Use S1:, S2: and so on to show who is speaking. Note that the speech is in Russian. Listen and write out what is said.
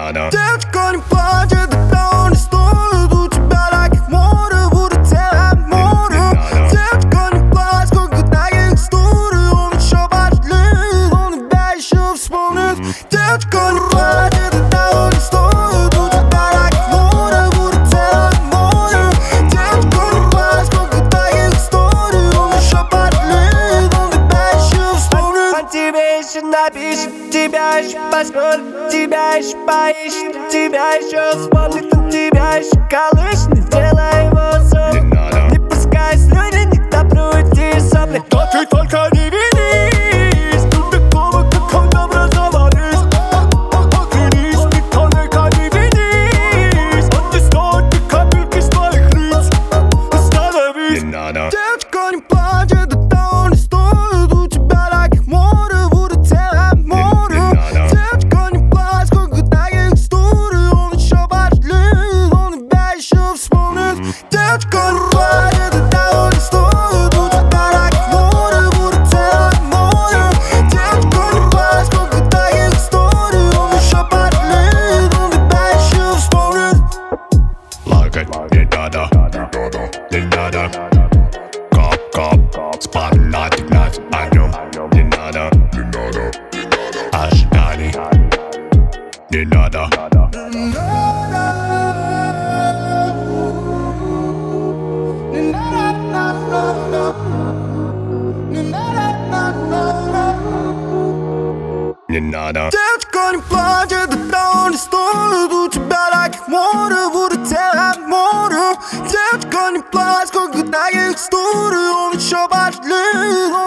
S1: надо.
S2: Девочка, не плачь, это того не стоит. У тебя таких море, будет целое море. Девочка, не плачь, сколько таких историй. Он еще пошлит, он тебя еще вспомнит. Девочка, не плачь, это того не стоит. У тебя таких море, будет целое море. Девочка, не плачь, сколько таких историй. Он еще пошлит, он тебя еще вспомнит.
S3: Он тебе еще напишет, тебя еще посмотрит, тебя еще поищет, тебя еще вспомнит, он тебя еще колышет. Не делай его сон, не пускай слюни, не топруйте сопли.
S2: Да ты только не винись, тут такого, как он образовались. Оглянись, ты только не винись. Он не стоит ни капельки с твоих лиц. Остановись.
S1: Не надо.
S2: Девочка, не плачь, это того не стоит. У тебя таких море, будет целое море. Девочка, не плачь, сколько таких историй. Он еще пошлит, он тебя еще вспомнит. Девочка, не плачь, это того не стоит. У тебя таких море, будет целое море. Девочка, не плачь, сколько таких историй. Он еще пошлит, он тебя еще вспомнит.
S1: Лакать не надо, не надо. Коп, спать над огнем. Не надо, ожиданий. Не надо. Не надо.
S2: Девочка, не плачь, это того не стоит. У тебя таких море, будет целое море. Девочка, не плачь, сколько таких историй. Он еще пошлит,